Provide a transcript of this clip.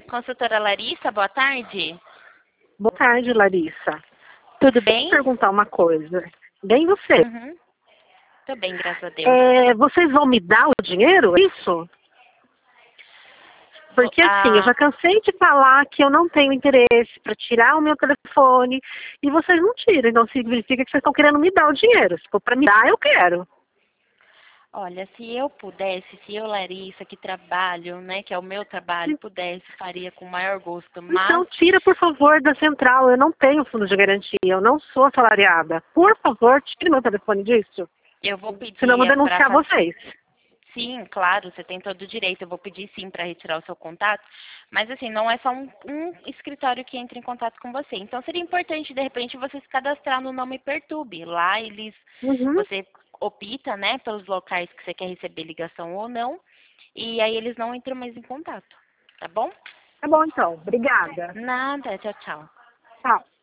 Consultora Larissa, boa tarde. Boa tarde, Larissa. Tudo bem? Vou perguntar uma coisa. Bem você. Uhum. Tô bem, graças a Deus. Vocês vão me dar o dinheiro? É isso? Porque assim, eu já cansei de falar que eu não tenho interesse para tirar o meu telefone e vocês não tiram. Então significa que vocês estão querendo me dar o dinheiro. Se for para me dar, eu quero. Olha, se eu pudesse, se eu, Larissa, que trabalho, né, que é o meu trabalho, pudesse, faria com o maior gosto, mas... Então tira, por favor, da central. Eu não tenho fundo de garantia, eu não sou assalariada. Por favor, tire meu telefone disso. Eu vou pedir... Senão eu vou denunciar vocês. Sim, claro, você tem todo o direito. Eu vou pedir sim para retirar o seu contato. Mas assim, não é só um escritório que entra em contato com você. Então seria importante, de repente, você se cadastrar no Nome Perturbe. Lá você opta, né, pelos locais que você quer receber ligação ou não. E aí eles não entram mais em contato. Tá bom? Tá bom, então. Obrigada. Nada, tchau, tchau. Tchau.